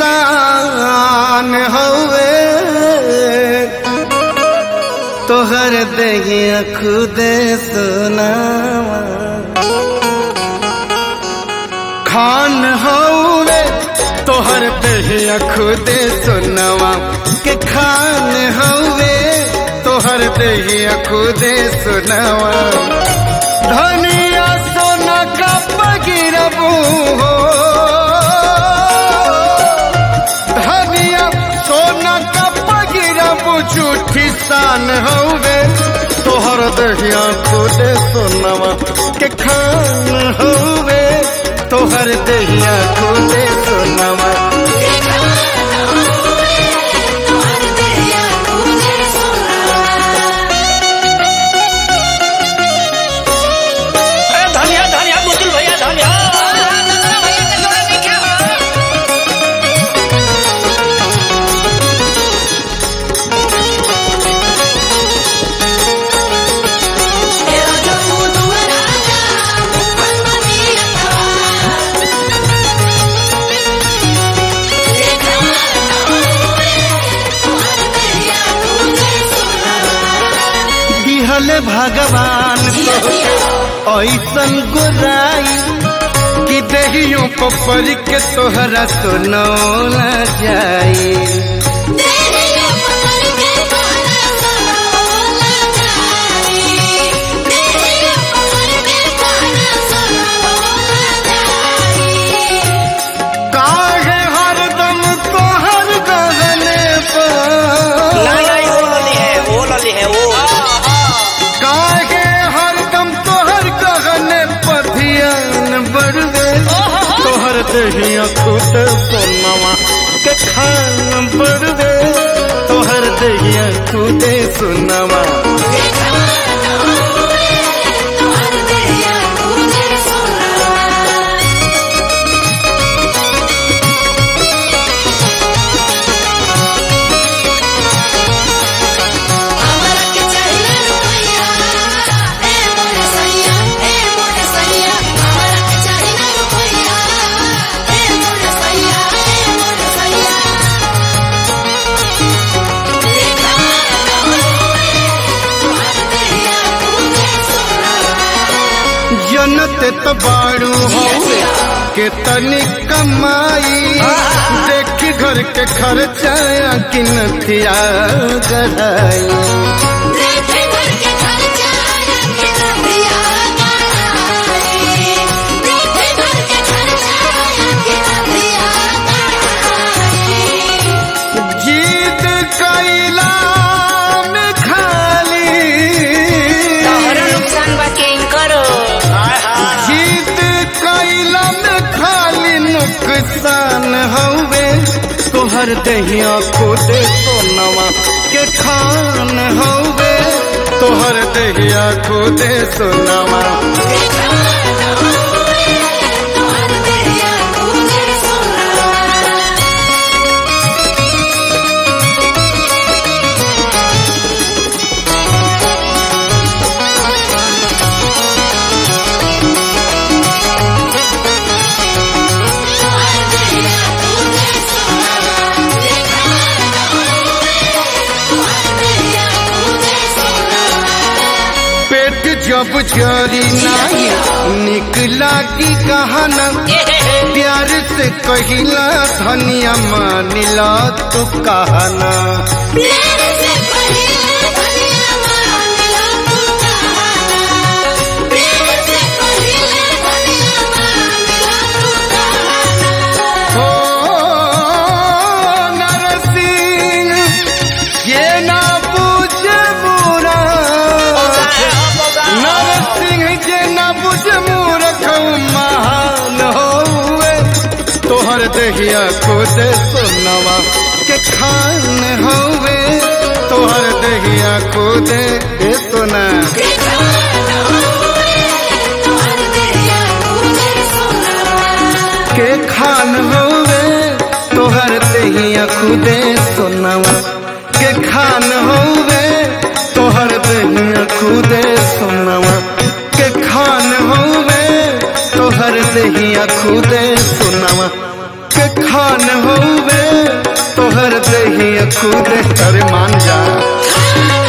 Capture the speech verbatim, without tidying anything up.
शान हवे तोहर देहिया खुदे सुनावा खान हवे तोहर देहिया खुदे सुनावा के खान हवे तोहर देहिया खुदे सुनावा धनिया सोना का पगिरबू हो धनिया सोना का पगिरबू झूठी शान हवे तोहर देहिया खुदे सुनावा के खान हवे तोहर देहिया खुदे सुनावा भगवान तो ऐसन गुराई कि देहियों पपर के तोहरा सुनौला जाई काहे हरदम तोहर गगने पर देहिया खुदे सुनावा के खान बढ़वे तोहर देहिया खुदे सुनावा जनते तो बाड़ू हो के तनी कमाई देखी घर के खर्चा कि नथिया गढ़ाई जीत कैला में खाली नुकसान बाकी करो नुकसान हवे तोहर देहिया खुदे सोनावा के खान हवे तोहर देहिया खुदे सोनावा जब जरी नहीं निकला की कहाना प्यार से कहिला धनिया मानिला तू कहना तोहर देहिया खुदे सुनावा के खान हवे तोहर देहिया खुदे सुना के खान हवे तोहर देहिया खुदे सुनावा के खान हवे तोहर देहिया खुदे सुनावा के खान हवे तोहर देहिया खुदे सुनावा। के खान होवे तोहर दही खुदे। अरे मान जा